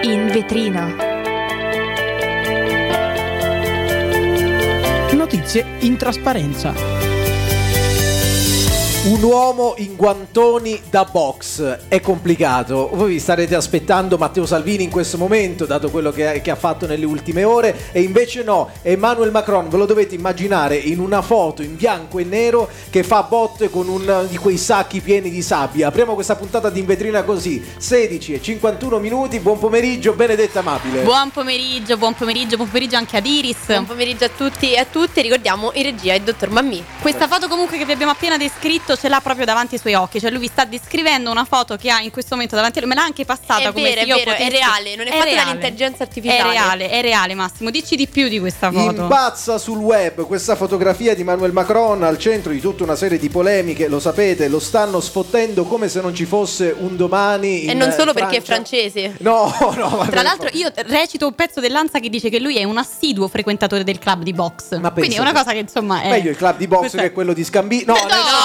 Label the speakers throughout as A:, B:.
A: In vetrina.
B: Notizie in trasparenza.
C: Un uomo in guantoni da box è complicato. Voi vi starete aspettando Matteo Salvini in questo momento, dato quello che ha fatto nelle ultime ore, e invece no, Emmanuel Macron ve lo dovete immaginare in una foto in bianco e nero che fa botte con uno di quei sacchi pieni di sabbia. Apriamo questa puntata di In Vetrina così, 16:51. Buon pomeriggio, Benedetta Amabile.
D: Buon pomeriggio anche ad Iris.
A: Buon pomeriggio a tutti e a tutte. Ricordiamo in regia il dottor Mammì.
D: Questa foto comunque che vi abbiamo appena descritto ce l'ha proprio davanti ai suoi occhi, cioè lui vi sta descrivendo una foto che ha in questo momento davanti a lui, me l'ha anche passata
A: è
D: come
A: vero,
D: se io
A: vero,
D: potessi...
A: è reale, non è fatta dall'intelligenza artificiale.
D: È reale Massimo, dici di più di questa foto.
C: Impazza sul web questa fotografia di Emmanuel Macron al centro di tutta una serie di polemiche, lo sapete, lo stanno sfottendo come se non ci fosse un domani
A: e non solo
C: Francia.
A: perché è francese.
C: No, vabbè.
D: Tra l'altro io recito un pezzo dell'Ansa che dice che lui è un assiduo frequentatore del club di box.
C: Ma
D: quindi è una cosa che insomma è...
C: meglio il club di box che è quello di Scambi. No,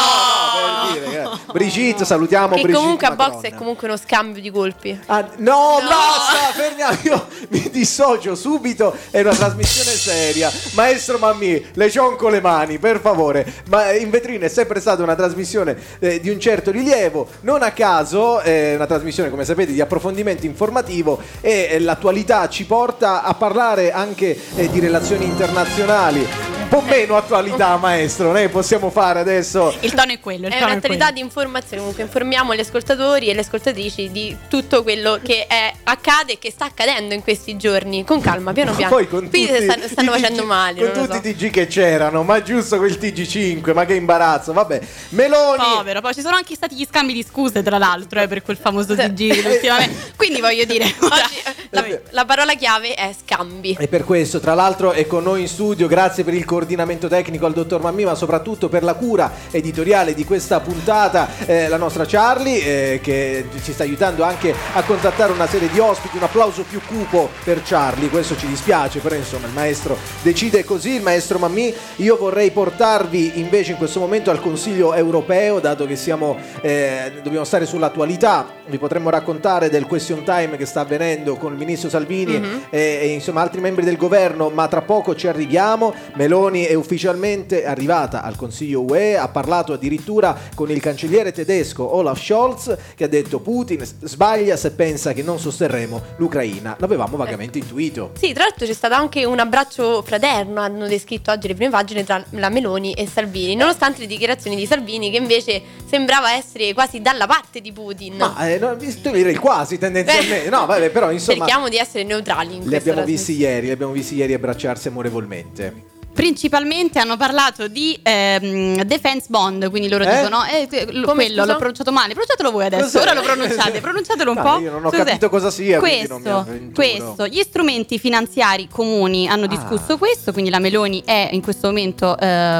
C: per dire, Brigitte, salutiamo
A: che
C: Brigitte
A: comunque a
C: Macron.
A: box è comunque uno scambio di colpi.
C: No, basta, fermiamo, io mi dissocio subito, è una trasmissione seria. Maestro Mammì, le cionco le mani, per favore. Ma In Vetrina è sempre stata una trasmissione di un certo rilievo, non a caso è una trasmissione, come sapete, di approfondimento informativo, e l'attualità ci porta a parlare anche di relazioni internazionali. Un po' meno attualità, maestro, ne possiamo fare adesso.
D: Il tono è quello,
A: È un'attività di informazione, comunque informiamo gli ascoltatori e le ascoltatrici di tutto quello che accade e che sta accadendo in questi giorni. Con calma, piano piano.
C: Poi con
A: qui
C: tutti
A: stanno facendo
C: TG,
A: male.
C: con
A: non lo
C: tutti
A: so.
C: i TG che c'erano, ma giusto quel TG5, ma che imbarazzo. Vabbè, Meloni.
D: Povero, poi ci sono anche stati gli scambi di scuse tra l'altro per quel famoso TG ultimamente. Quindi voglio dire,
A: Oggi la parola chiave è scambi.
C: E per questo, tra l'altro, è con noi in studio, grazie per il coordinamento tecnico al dottor Mammì, ma soprattutto per la cura editoriale di questa puntata, la nostra Charlie, che ci sta aiutando anche a contattare una serie di ospiti. Un applauso più cupo per Charlie, questo ci dispiace, però insomma il maestro decide così, il maestro Mammì. Io vorrei portarvi invece in questo momento al Consiglio europeo, dato che dobbiamo stare sull'attualità. Vi potremmo raccontare del question time che sta avvenendo con il ministro Salvini e insomma altri membri del governo, ma tra poco ci arriviamo. Meloni è ufficialmente arrivata al Consiglio UE, ha parlato addirittura con il cancelliere tedesco Olaf Scholz, che ha detto: Putin sbaglia se pensa che non sosterremo l'Ucraina. L'avevamo vagamente intuito.
A: Sì, tra l'altro c'è stato anche un abbraccio fraterno, hanno descritto oggi le prime pagine, tra la Meloni e Salvini, nonostante le dichiarazioni di Salvini che invece sembrava essere quasi dalla parte di Putin.
C: Ma tu direi quasi tendenzialmente. No, vabbè, però insomma
A: cerchiamo di essere neutrali in
C: li
A: questa
C: abbiamo visti ieri abbracciarsi amorevolmente.
D: Principalmente hanno parlato di defense bond, quindi loro dicono quello l'ho pronunciato male, pronunciatelo voi adesso.
C: Cos'è?
D: Ora lo pronunciatelo un po'.
C: Io non ho capito cosa sia,
D: questo, gli strumenti finanziari comuni hanno discusso questo, quindi la Meloni è in questo momento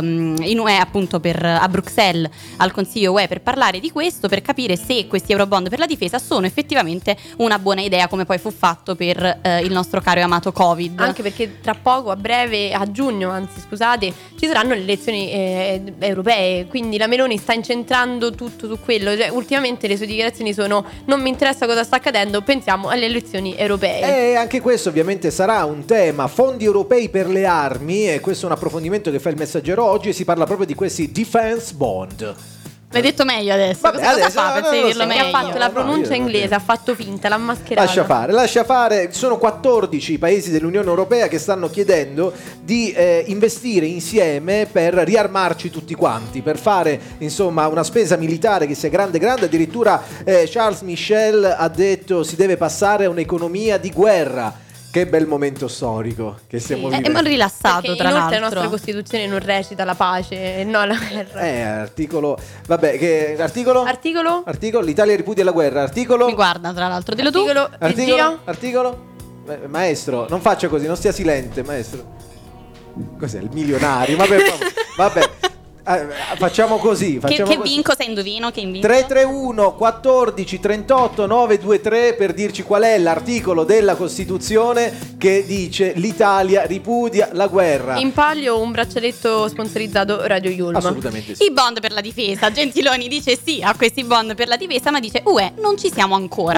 D: in UE, appunto a Bruxelles al Consiglio UE per parlare di questo, per capire se questi eurobond per la difesa sono effettivamente una buona idea, come poi fu fatto per il nostro caro e amato Covid.
A: Anche perché tra poco, a breve, a giugno scusate, ci saranno le elezioni europee, quindi la Meloni sta incentrando tutto su quello, cioè, ultimamente le sue dichiarazioni sono: non mi interessa cosa sta accadendo, pensiamo alle elezioni europee.
C: E anche questo ovviamente sarà un tema, fondi europei per le armi, e questo è un approfondimento che fa il Messaggero oggi, e si parla proprio di questi defense bond.
D: L'hai detto meglio adesso.
C: Vabbè,
D: cosa fa per dirlo meglio?
A: Ha fatto la pronuncia inglese, ha fatto finta, l'ha mascherata.
C: Lascia fare. Sono 14 i paesi dell'Unione Europea che stanno chiedendo di investire insieme per riarmarci tutti quanti, per fare insomma una spesa militare che sia grande. Addirittura Charles Michel ha detto: si deve passare a un'economia di guerra. Che bel momento storico che stiamo vivendo.
D: È rilassato,
A: perché
D: tra
A: inoltre
D: l'altro.
A: la nostra Costituzione non recita la pace, no la guerra.
C: Articolo. Vabbè, che articolo?
A: Articolo?
C: L'Italia ripudia la guerra. Articolo?
D: Mi guarda, tra l'altro, dillo tu.
C: Articolo? Maestro, non faccia così, non stia silente, maestro. Cos'è, il milionario? Vabbè. Facciamo così.
D: Che vinco se indovino? Che invinco?
C: 331 14 38 923 per dirci qual è l'articolo della Costituzione che dice l'Italia ripudia la guerra.
A: In palio un braccialetto sponsorizzato Radio Yulm.
C: Assolutamente sì.
D: I bond per la difesa. Gentiloni dice sì a questi bond per la difesa, ma dice non ci siamo ancora.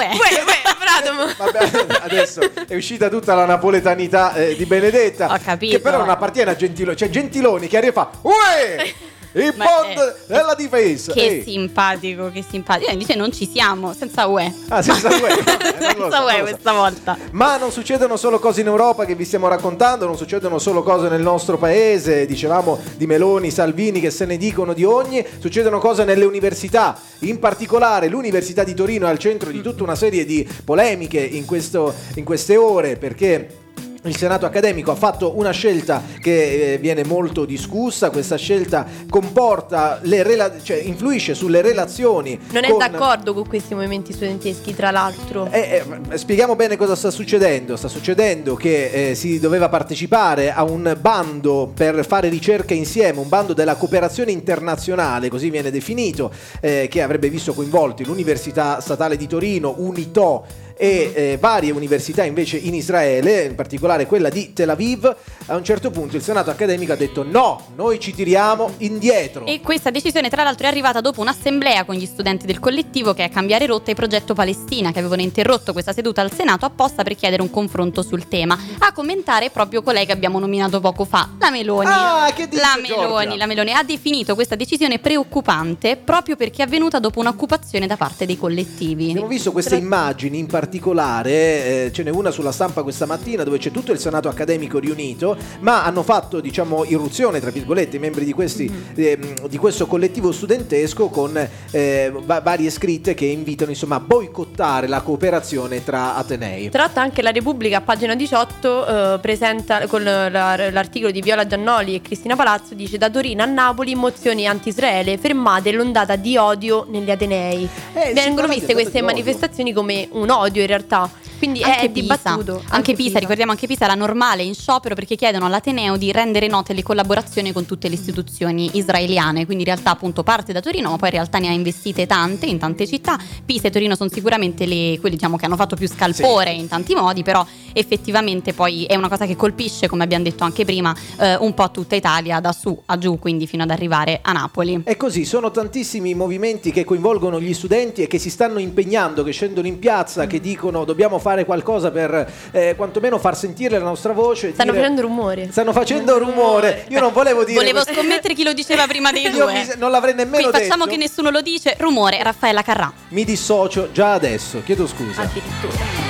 C: Vabbè, adesso è uscita tutta la napoletanità di Benedetta.
D: Ho capito.
C: Che però non appartiene a Gentiloni. Cioè Gentiloni che arriva e fa il bond della difesa.
D: Che simpatico, che simpatico. Dice non ci siamo, senza UE.
C: Senza UE.
D: Senza UE questa volta.
C: Ma non succedono solo cose in Europa che vi stiamo raccontando, non succedono solo cose nel nostro paese. Dicevamo di Meloni, Salvini che se ne dicono di ogni. Succedono cose nelle università. In particolare l'Università di Torino è al centro di tutta una serie di polemiche in queste ore, perché il Senato accademico ha fatto una scelta che viene molto discussa. Questa scelta comporta influisce sulle relazioni.
A: Non è d'accordo con questi movimenti studenteschi, tra l'altro.
C: Spieghiamo bene cosa sta succedendo. Sta succedendo che si doveva partecipare a un bando per fare ricerca insieme, un bando della cooperazione internazionale, così viene definito, che avrebbe visto coinvolti l'Università Statale di Torino, UNITO e varie università invece in Israele, in particolare quella di Tel Aviv. A un certo punto il Senato accademico ha detto no, noi ci tiriamo indietro.
D: E questa decisione tra l'altro è arrivata dopo un'assemblea con gli studenti del collettivo che è Cambiare Rotta e Progetto Palestina, che avevano interrotto questa seduta al Senato apposta per chiedere un confronto sul tema. A commentare proprio colei che abbiamo nominato poco fa, la Meloni.
C: Che dice
D: La Meloni ha definito questa decisione preoccupante proprio perché è avvenuta dopo un'occupazione da parte dei collettivi.
C: Abbiamo visto queste immagini in particolare, ce n'è una sulla stampa questa mattina dove c'è tutto il Senato accademico riunito, ma hanno fatto irruzione tra virgolette i membri di questo collettivo studentesco con varie scritte che invitano a boicottare la cooperazione tra atenei.
A: Tra l'altro anche la Repubblica a pagina 18 presenta con l'articolo di Viola Giannoli e Cristina Palazzo, dice: da Torino a Napoli mozioni anti-Israele, fermate l'ondata di odio negli atenei. Vengono viste queste manifestazioni come un odio in realtà, quindi
D: anche
A: è dibattuto.
D: Anche Pisa, ricordiamo anche Pisa, la normale in sciopero perché chiedono all'Ateneo di rendere note le collaborazioni con tutte le istituzioni israeliane, quindi in realtà appunto parte da Torino, ma poi in realtà ne ha investite tante in tante città. Pisa e Torino sono sicuramente quelli che hanno fatto più scalpore in tanti modi, però effettivamente poi è una cosa che colpisce, come abbiamo detto anche prima, un po' tutta Italia, da su a giù, quindi fino ad arrivare a Napoli.
C: E così sono tantissimi movimenti che coinvolgono gli studenti e che si stanno impegnando, che scendono in piazza, che dicono dobbiamo fare qualcosa per quantomeno far sentire la nostra voce.
A: Stanno facendo rumore.
C: Stanno facendo rumore. Io non volevo dire.
D: Volevo scommettere chi lo diceva prima dei due.
C: Non l'avrei nemmeno
D: detto. Facciamo
C: detto.
D: che nessuno lo dice. Rumore, Raffaella Carrà.
C: Mi dissocio già adesso, chiedo scusa.
A: Addirittura.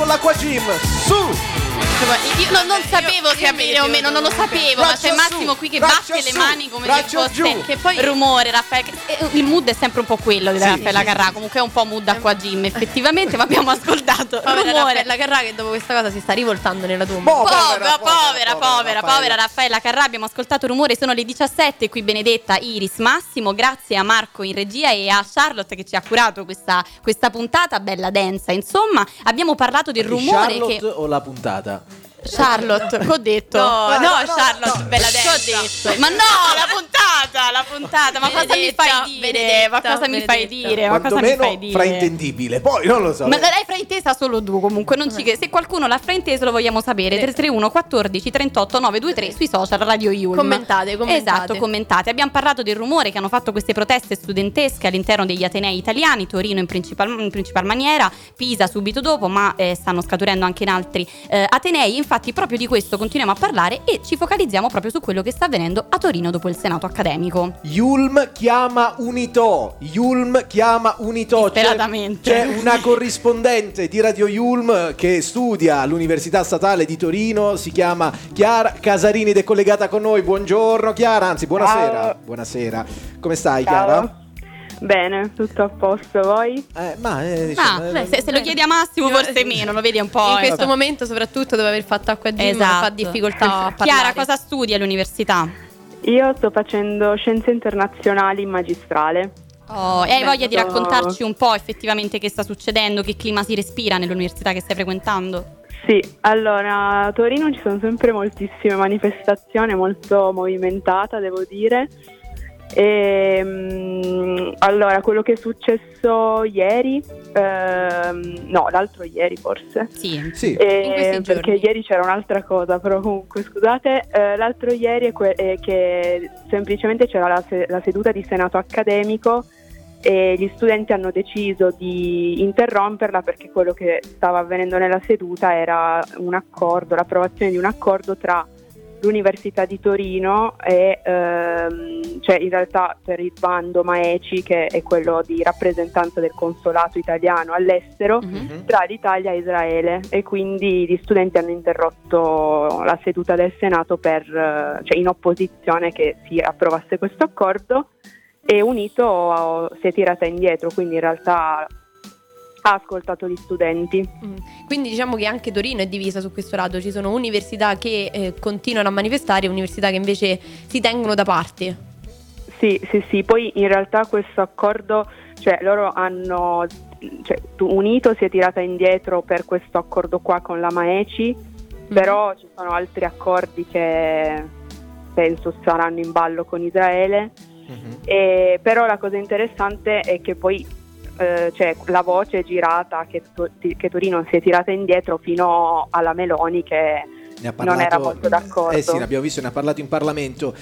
C: all'Acqua Gym, su!
D: Io non sapevo se aprire o meno, non lo sapevo, ma c'è Massimo qui che batte le mani come se fosse
A: che poi
D: rumore. Il mood è sempre un po' quello di Raffaella Carrà, comunque è un po' mood Acqua Gym effettivamente, ma abbiamo ascoltato rumore.
A: Raffaella Carrà che dopo questa cosa si sta rivoltando nella tomba.
D: Povera Raffaella Carrà. Abbiamo ascoltato rumore, sono le 17, qui Benedetta, Iris, Massimo, grazie a Marco in regia e a Charlotte che ci ha curato questa puntata bella densa. Insomma, abbiamo parlato del rumore
C: Charlotte
D: che
C: o la puntata?
D: Charlotte, che ho detto?
A: No, Charlotte, bella densa.
D: Che ho detto? Ma no, la puntata, ma cosa mi fai dire? Ma cosa mi fai dire? Ma cosa mi fai dire?
C: Fraintendibile, poi non lo so.
D: Ma l'hai fraintesa solo tu comunque, non ci se qualcuno l'ha frainteso lo vogliamo sapere. 331 14 38 923 sui social Radio Yulm.
A: Commentate.
D: Esatto, commentate. Abbiamo parlato del rumore che hanno fatto queste proteste studentesche all'interno degli atenei italiani, Torino in principal maniera, Pisa subito dopo, ma stanno scaturendo anche in altri atenei. Infatti proprio di questo continuiamo a parlare e ci focalizziamo proprio su quello che sta avvenendo a Torino dopo il Senato accademico.
C: Yulm chiama Unitò.
D: Disperatamente.
C: C'è una corrispondente di Radio Yulm che studia all'Università Statale di Torino, si chiama Chiara Casarini ed è collegata con noi. Buongiorno Chiara, anzi buonasera.
E: Ciao.
C: Buonasera. Come stai
E: Ciao.
C: Chiara?
E: Bene, tutto a posto, voi?
D: Se lo chiedi a Massimo forse meno, lo vedi un po'.
A: In questo momento soprattutto dopo aver fatto Acqua Gym fa difficoltà a parlare.
D: Chiara, cosa studi all'università?
E: Io sto facendo Scienze Internazionali in magistrale.
D: E hai voglia di raccontarci un po' effettivamente che sta succedendo, che clima si respira nell'università che stai frequentando?
E: Sì, allora a Torino ci sono sempre moltissime manifestazioni, molto movimentata devo dire. Allora, quello che è successo ieri, l'altro ieri forse.
D: Sì.
A: In questi giorni.
E: Perché ieri c'era un'altra cosa, però comunque scusate, l'altro ieri è che semplicemente c'era la seduta di Senato accademico e gli studenti hanno deciso di interromperla perché quello che stava avvenendo nella seduta era l'approvazione di un accordo tra l'Università di Torino e cioè in realtà per il bando MAECI, che è quello di rappresentanza del consolato italiano all'estero, tra l'Italia e Israele, e quindi gli studenti hanno interrotto la seduta del Senato cioè in opposizione che si approvasse questo accordo, e Unito si è tirata indietro, quindi in realtà ha ascoltato gli studenti.
A: Quindi diciamo che anche Torino è divisa su questo lato, ci sono università che continuano a manifestare e università che invece si tengono da parte.
E: Sì, poi in realtà questo accordo, cioè loro hanno, Unito si è tirata indietro per questo accordo qua con la MAECI, però ci sono altri accordi che penso saranno in ballo con Israele, però la cosa interessante è che poi la voce è girata che Torino si è tirata indietro fino alla Meloni che non era molto d'accordo.
C: Sì, l'abbiamo visto, ne ha parlato in Parlamento.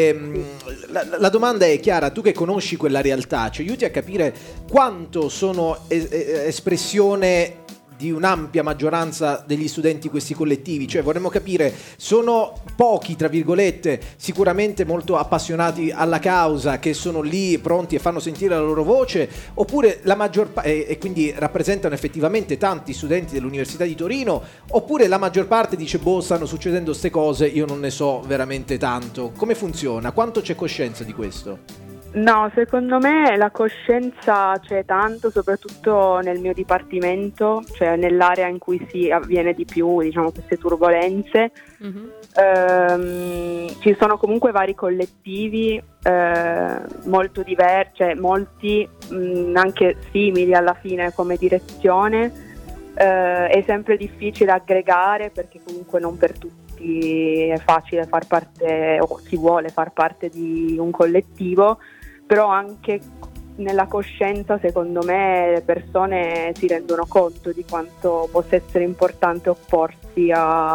C: La domanda è, Chiara, tu che conosci quella realtà, ci aiuti a capire quanto sono espressione di un'ampia maggioranza degli studenti questi collettivi? Cioè vorremmo capire, sono pochi tra virgolette, sicuramente molto appassionati alla causa, che sono lì pronti e fanno sentire la loro voce, oppure la maggior e quindi rappresentano effettivamente tanti studenti dell'Università di Torino, oppure la maggior parte dice stanno succedendo ste cose, io non ne so veramente tanto? Come funziona? Quanto c'è coscienza di questo?
E: No, secondo me la coscienza c'è tanto, soprattutto nel mio dipartimento, cioè nell'area in cui si avviene di più, diciamo, queste turbolenze. Ci sono comunque vari collettivi molto diversi, cioè molti anche simili alla fine come direzione. È sempre difficile aggregare perché comunque non per tutti è facile far parte o si vuole far parte di un collettivo, però anche nella coscienza secondo me le persone si rendono conto di quanto possa essere importante opporsi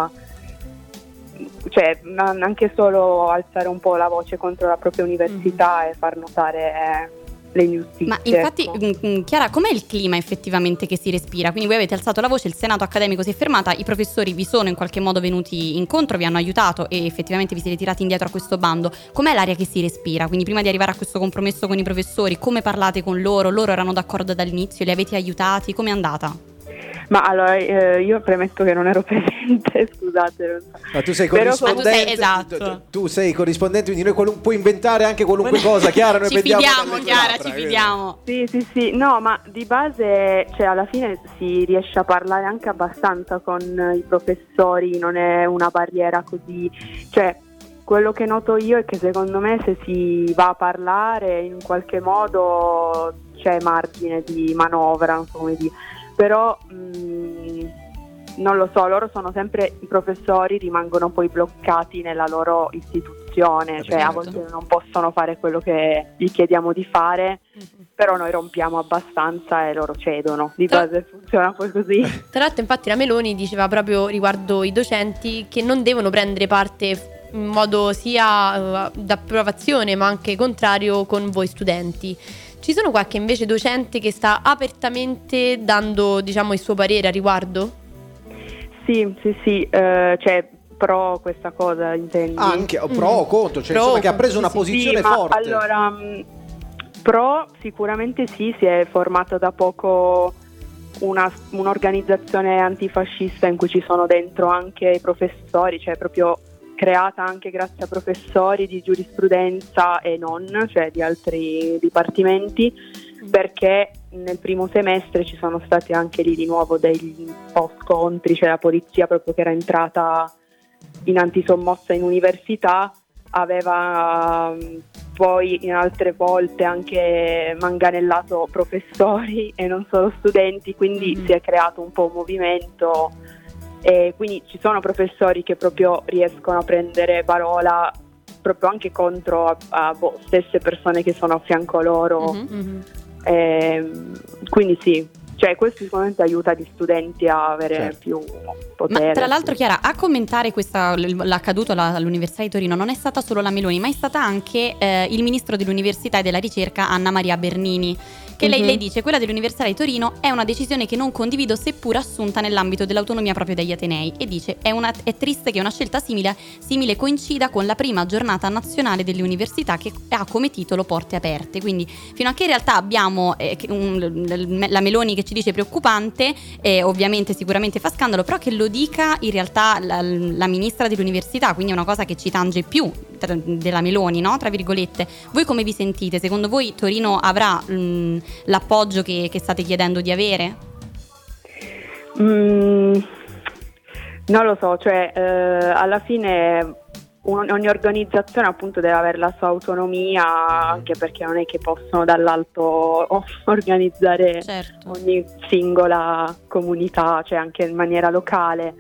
E: anche solo alzare un po' la voce contro la propria università e far notare le ingiustizie.
D: Ma infatti, Chiara, com'è il clima effettivamente che si respira? Quindi voi avete alzato la voce, il Senato accademico si è fermata, i professori vi sono in qualche modo venuti incontro, vi hanno aiutato e effettivamente vi siete tirati indietro a questo bando. Com'è l'aria che si respira? Quindi prima di arrivare a questo compromesso con i professori, come parlate con loro? Loro erano d'accordo dall'inizio? Li avete aiutati? Com'è andata?
E: Ma allora io premetto che non ero presente, scusate. Non so.
C: Ma tu sei
E: Però
C: corrispondente,
D: esatto.
C: tu sei corrispondente, quindi noi puoi inventare anche qualunque cosa, Chiara, noi
D: ci
C: vediamo
D: fidiamo,
C: dalle tue
D: Chiara,
C: labbra,
D: ci fidiamo.
E: Sì, no, ma di base, cioè alla fine si riesce a parlare anche abbastanza con i professori, non è una barriera così, cioè quello che noto io è che secondo me se si va a parlare in qualche modo c'è margine di manovra, non so come dire, però non lo so, loro sono sempre, i professori rimangono poi bloccati nella loro istituzione, cioè a volte non possono fare quello che gli chiediamo di fare, però noi rompiamo abbastanza e loro cedono, di base funziona poi così.
A: Tra l'altro infatti la Meloni diceva proprio riguardo i docenti che non devono prendere parte in modo sia d'approvazione ma anche contrario con voi studenti. Ci sono qualche invece docente che sta apertamente dando, diciamo, il suo parere a riguardo?
E: Sì, cioè pro questa cosa intendi?
C: Anche pro o contro, cioè insomma che ha preso una posizione forte.
E: Allora, pro sicuramente sì, si è formata da poco un'organizzazione antifascista in cui ci sono dentro anche i professori, cioè proprio creata anche grazie a professori di giurisprudenza e non, cioè di altri dipartimenti, perché nel primo semestre ci sono stati anche lì di nuovo degli scontri, cioè la polizia proprio che era entrata in antisommossa in università aveva poi in altre volte anche manganellato professori e non solo studenti, quindi si è creato un po' un movimento. E quindi ci sono professori che proprio riescono a prendere parola proprio anche contro a stesse persone che sono a fianco loro. Quindi sì, cioè questo sicuramente aiuta gli studenti a avere più potere.
D: Ma tra l'altro, Chiara, a commentare l'accaduto all'Università di Torino non è stata solo la Meloni, ma è stata anche il ministro dell'Università e della Ricerca Anna Maria Bernini, che lei dice: quella dell'Università di Torino è una decisione che non condivido, seppur assunta nell'ambito dell'autonomia proprio degli atenei, e dice è triste che una scelta simile coincida con la prima giornata nazionale delle università, che ha come titolo Porte Aperte. Quindi fino a che in realtà abbiamo la Meloni che ci dice preoccupante, ovviamente sicuramente fa scandalo, però che lo dica in realtà la ministra dell'università, quindi è una cosa che ci tange più della Meloni, no? Tra virgolette. Voi come vi sentite? Secondo voi Torino avrà l'appoggio che state chiedendo di avere?
E: Non lo so, cioè alla fine ogni organizzazione appunto deve avere la sua autonomia, anche perché non è che possono dall'alto organizzare ogni singola comunità, cioè anche in maniera locale.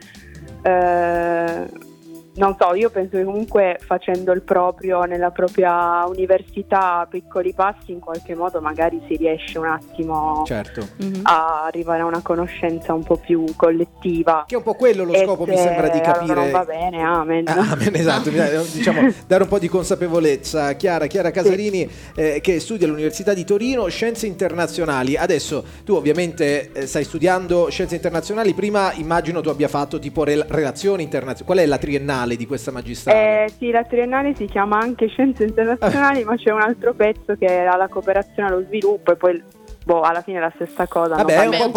E: Non so, io penso che comunque facendo il proprio nella propria università a piccoli passi in qualche modo magari si riesce un attimo a arrivare a una conoscenza un po' più collettiva.
C: Che è un po' quello lo scopo, mi sembra di capire.
E: Allora non va bene, amen.
C: Amen, esatto, diciamo dare un po' di consapevolezza. Chiara Casarini, che studia all'Università di Torino Scienze Internazionali. Adesso tu ovviamente stai studiando Scienze Internazionali, prima immagino tu abbia fatto tipo relazioni internazionali. Qual è la triennale di questa magistrale?
E: Sì, la triennale si chiama anche Scienze Internazionali, ma c'è un altro pezzo che era la cooperazione allo sviluppo e poi alla fine è la stessa cosa.
C: Vabbè, è un po'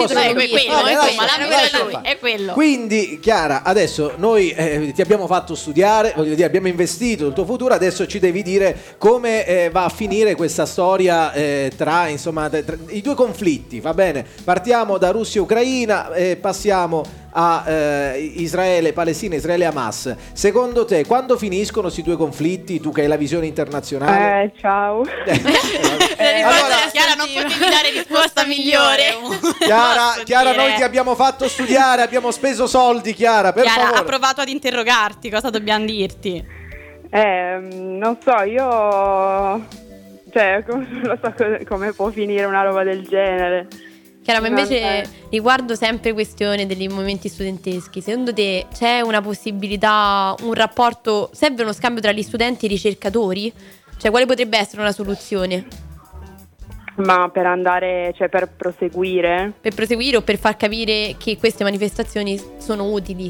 D: è quello.
C: Quindi Chiara, adesso noi ti abbiamo fatto studiare, voglio dire, abbiamo investito il tuo futuro, adesso ci devi dire come va a finire questa storia tra i due conflitti, va bene? Partiamo da Russia e Ucraina e passiamo a Israele, Palestina, Israele e Hamas. Secondo te quando finiscono questi due conflitti, tu che hai la visione internazionale?
E: Ciao.
D: Allora, Chiara, non potevi dare risposta migliore.
C: Chiara, noi ti abbiamo fatto studiare, abbiamo speso soldi, Chiara, per favore.
D: Ha provato ad interrogarti, cosa dobbiamo dirti?
E: Non so, io non lo so come può finire una roba del genere.
A: Chiara, ma invece riguardo sempre questione degli movimenti studenteschi, secondo te c'è una possibilità, un rapporto, serve uno scambio tra gli studenti e i ricercatori? Cioè quale potrebbe essere una soluzione?
E: Ma per andare, cioè per proseguire?
A: Per proseguire o per far capire che queste manifestazioni sono utili?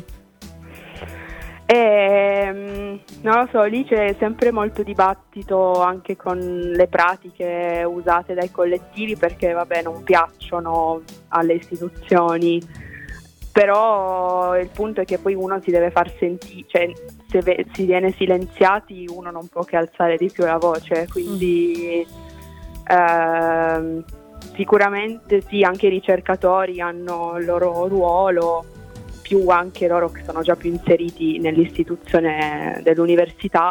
E: Non lo so, lì c'è sempre molto dibattito anche con le pratiche usate dai collettivi, perché non piacciono alle istituzioni. però il punto è che poi uno si deve far sentire, cioè se si viene silenziati uno non può che alzare di più la voce, quindi sicuramente sì, anche i ricercatori hanno il loro ruolo, più anche loro che sono già più inseriti nell'istituzione dell'università.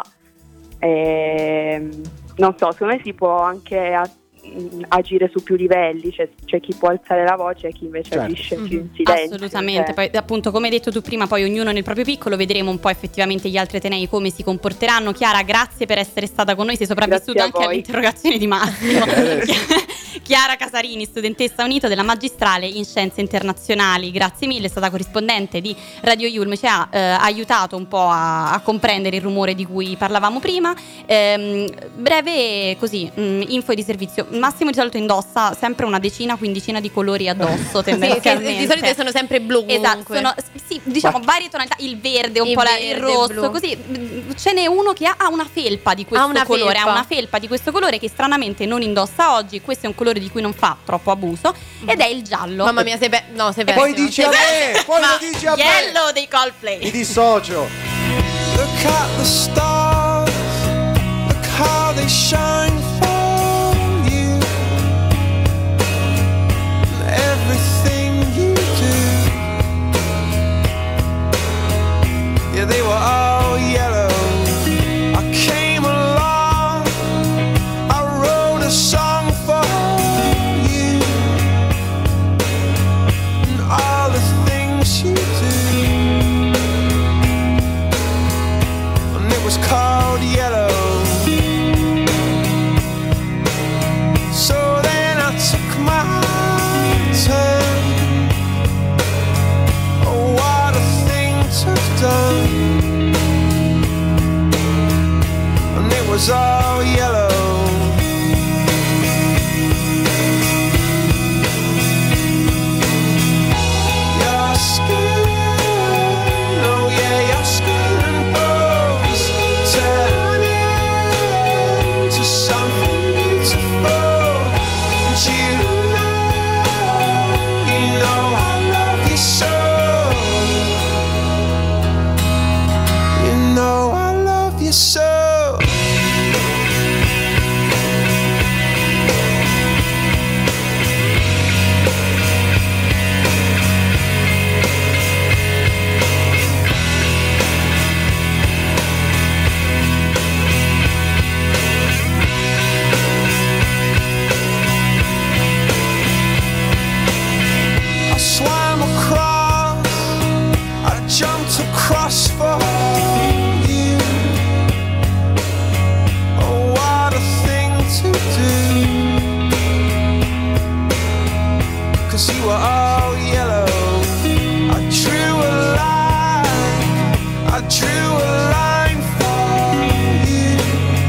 E: Non so, secondo me si può anche agire su più livelli, c'è chi può alzare la voce e chi invece agisce più in silenzio.
D: Assolutamente, poi appunto come hai detto tu prima, poi ognuno nel proprio piccolo, vedremo un po' effettivamente gli altri atenei come si comporteranno. Chiara, grazie per essere stata con noi, sei sopravvissuta anche all'interrogazione di Massimo. Chiara Casarini, studentessa unita della magistrale in scienze internazionali, grazie mille, è stata corrispondente di Radio Yulm, ci ha aiutato un po' a comprendere il rumore di cui parlavamo prima. Breve così, info di servizio. Massimo di solito indossa sempre una decina, quindicina di colori addosso, tendenzialmente.
A: Sì, di solito sono sempre blu comunque.
D: Esatto, sì, diciamo varie tonalità, il verde, un po' il rosso, blu. Così. Ce n'è uno che ha una felpa di questo colore, ha una felpa di questo colore che stranamente non indossa oggi. Questo è un colore di cui non fa troppo abuso ed è il giallo.
A: Mamma mia, sei pessimo.
C: Poi dici a me, poi lo dici a me.
D: Yellow dei Coldplay.
C: Mi dissocio.
F: Look at the stars, look how they shine for you. Everything you do, yeah, they were all yellow. I came along, I wrote a song for you, and all the things you do, and it was called yellow. So then I took my turn. Oh, what a thing to have done. And it was all yellow. Your skin, oh yeah, your skin and bones turn into something beautiful. And you know I love you so. You know I love you so. I swam across, I jumped across for you. Oh, what a thing to do. 'Cause you were all yellow. I drew a line, I drew a line for you.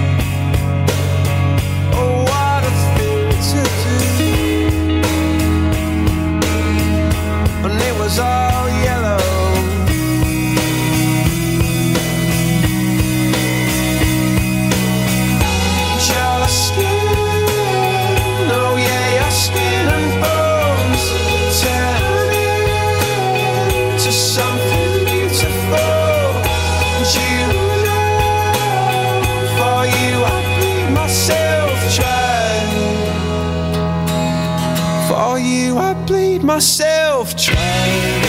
F: Oh, what a thing to do. And it was all yellow. Your skin, oh yeah, your skin and bones turn into something beautiful. And you know, for you I bleed myself dry. For you I bleed myself dry.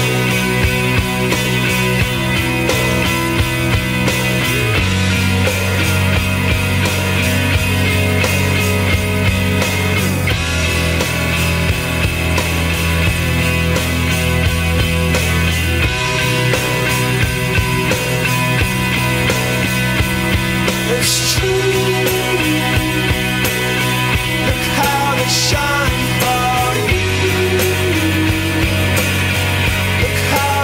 F: It's true. Look how they shine for you. Look how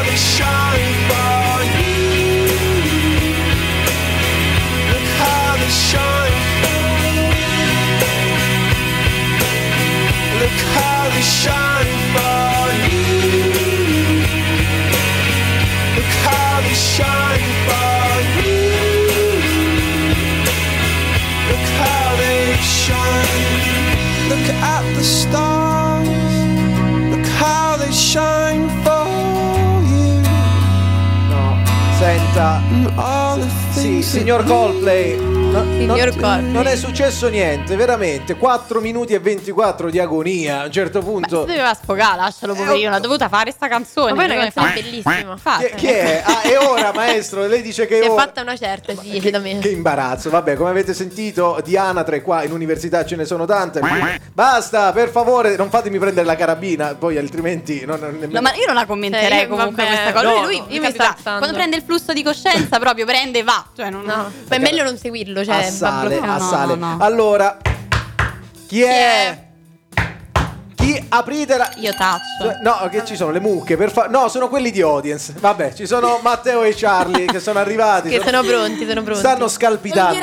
C: diretta. Sì, signor Coldplay. Non è successo niente, veramente. 4 minuti e 24 di agonia. A un certo punto.
D: Si doveva sfogare, lascialo poverino. L'ha dovuta fare sta canzone.
A: Ma poi è una canzone bellissima.
C: Chi è? Ah, è ora, maestro. Lei dice che è
A: Si è
C: ora.
A: fatta una certa, si dice da me.
C: Che imbarazzo. Vabbè, come avete sentito, di anatre qua in università ce ne sono tante. Basta, per favore, non fatemi prendere la carabina, poi altrimenti
D: No, ma io non la commenterei comunque
A: vabbè,
D: questa cosa.
C: no,
D: lui
C: no.
A: Io mi sto alzando.
D: quando prende il flusso di coscienza proprio prende e va. Cioè non
A: No, ma è meglio non seguirlo, cioè
C: assale,
A: va bloccato.
C: assale.
D: no.
C: Allora, chi è? Chi aprite la...
D: Io taccio.
C: No, che ci sono le mucche no, sono quelli di audience. Vabbè, ci sono Matteo e Charlie che sono arrivati.
A: Che sono pronti.
C: Stanno scalpitando.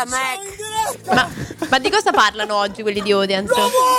A: Ma di cosa parlano oggi quelli di audience?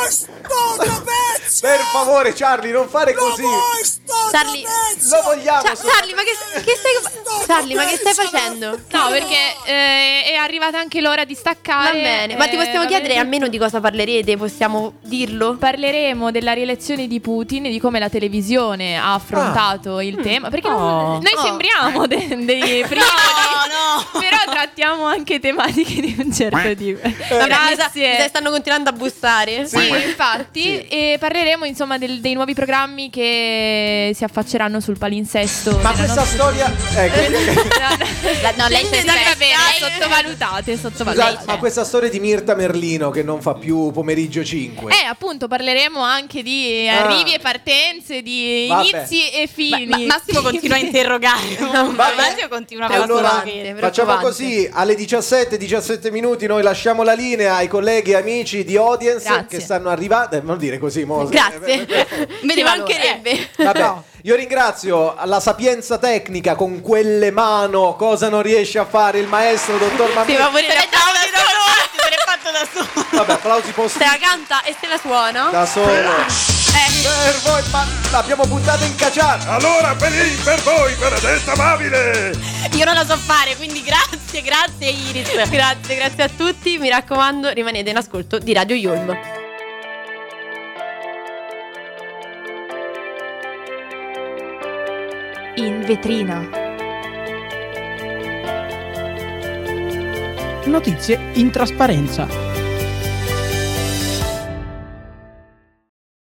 C: Per favore, Charlie, non fare così.
A: Charlie,
C: Lo vogliamo.
A: Charlie, ma che stai facendo?
G: No, perché è arrivata anche l'ora di
A: Va
G: staccare.
A: bene, ma ti possiamo chiedere almeno di cosa parlerete? Possiamo dirlo?
G: Parleremo della rielezione di Putin e di come la televisione ha affrontato il tema. Perché noi sembriamo dei frivoli.
D: No.
G: Però trattiamo anche tematiche di un certo tipo.
A: Grazie. Stanno continuando a bussare.
G: Sì, infatti. E parleremo insomma dei nuovi programmi che si affacceranno sul palinsesto.
C: Ma
G: della
C: questa
G: nostra-
C: storia
D: No, lei c'è
G: sottovalutate.
C: Scusate, ma questa storia di Mirta Merlino che non fa più pomeriggio 5.
G: Appunto, parleremo anche di arrivi e partenze, di
C: Vabbè.
G: inizi e fini.
D: Ma Massimo continua a interrogare. Massimo continua a
C: Allora,
A: preoccupante.
C: facciamo così, alle 17 minuti noi lasciamo la linea ai colleghi e amici di audience
G: Grazie.
C: che stanno arrivando. Non dire così, mo.
A: Grazie.
D: Vedi,
A: Ci mancherebbe.
C: Vabbè, io ringrazio la sapienza tecnica con quelle mano, cosa non riesce a fare il maestro dottor
A: Sì,
C: Mammì.
A: ma pure
D: Se l'è fatto da solo.
C: Vabbè, applausi posti
A: se la canta e se la suona.
C: da solo. Per voi, ma l'abbiamo buttata in cacciata.
H: Allora, per voi, benedetta amabile!
D: Io non la so fare, quindi grazie Iris.
A: Grazie a tutti. Mi raccomando, rimanete in ascolto di Radio Yulm.
G: In vetrina.
B: Notizie in trasparenza.